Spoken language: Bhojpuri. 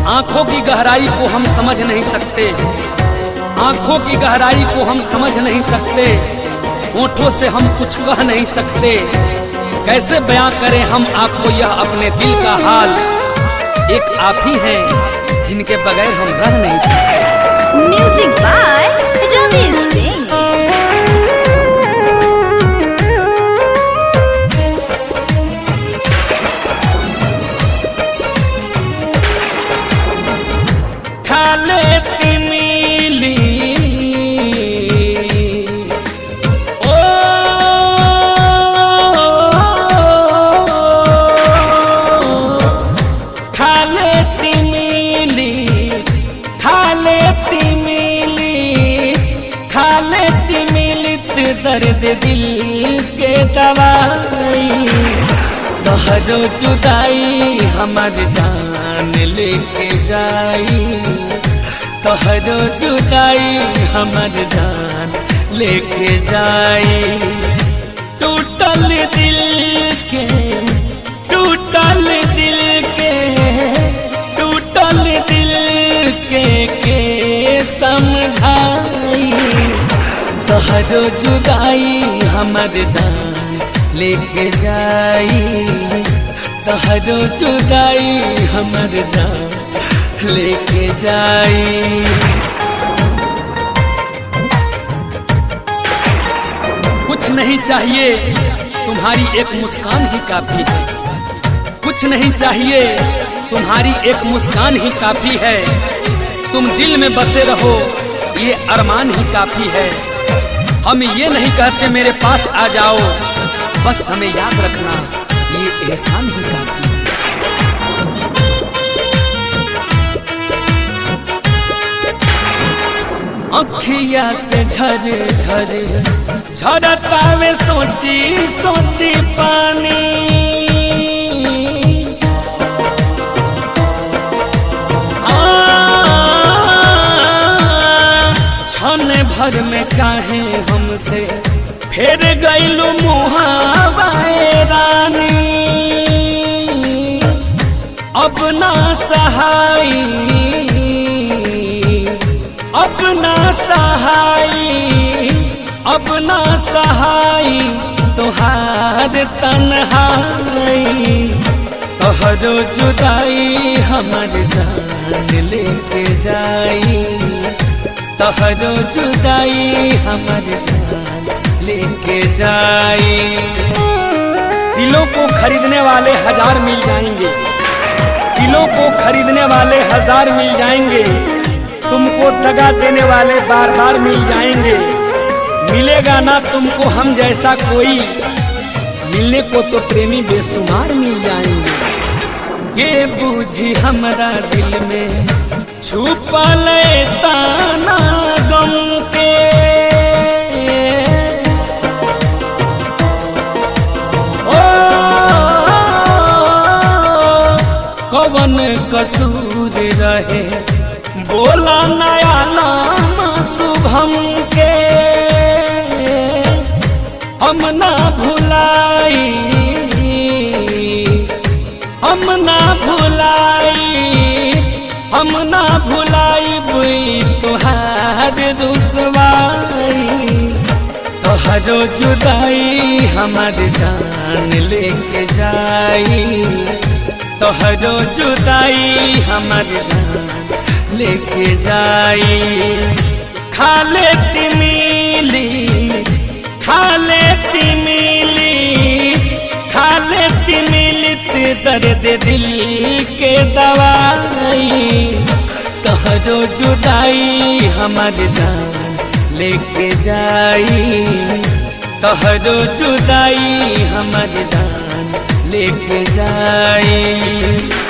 आंखों की गहराई को हम समझ नहीं सकते, आंखों की गहराई को हम समझ नहीं सकते, होठों से हम कुछ कह नहीं सकते। कैसे बयां करें हम आपको यह अपने दिल का हाल। एक आप ही हैं जिनके बगैर हम रह नहीं सकते। Music by Ravi Singh. दर्द दिल के दवाई तोहरो जुदाई हमार जान लेके जाई, तोहरो जुदाई हमार जान लेके जाई। टूटल दिल के टूटल दिल के टूटल दिल के समझाई तोहरो जुदाई हमार जान लेके जाई, तोहरो जुदाई हमार जान लेके जाई। कुछ नहीं चाहिए तुम्हारी एक मुस्कान ही काफी है, कुछ नहीं चाहिए तुम्हारी एक मुस्कान ही काफी है। तुम दिल में बसे रहो ये अरमान ही काफी है। हम ये नहीं कहते मेरे पास आ जाओ, बस हमें याद रखना ये एहसान ही काफी है। अखिया से झर झर झरता वे सोची सोची पानी, क्षण भर में काहे हमसे फेर गइलू मुहावाए रानी। अब ना सहाई अब ना सहाई अब ना सहाई तोहार तन्हाई, तोहरो जुदाई हमार जान लेके जाई, तोहरो जुदाई हमार जान लेके जाई। दिलों को खरीदने वाले हजार मिल जाएंगे, दिलों को खरीदने वाले हजार मिल जाएंगे, तुमको दगा देने वाले बार बार मिल जाएंगे। मिलेगा ना तुमको हम जैसा कोई, मिलने को तो प्रेमी बेशुमार मिल जाएंगे। ये बूझी हमारा दिल में छुपल ताना गम के, ओ कवन कसूर रहे बोला नया नाम शुभम के। हम ना भुलाई हम ना भुलाई हम ना भुलाई बुई तुहार रुसवाई, तोहरो जुदाई हमार जान लेके जाई, तोहरो जुदाई हमार जान लेके जाई। खाले तिमिली खाले तिमिली खाले तिमिलित दर्द दिल के दवाई तोहरो जुदाई हमार जान लेके जाई, तोहरो जुदाई हमार जान लेके जाई।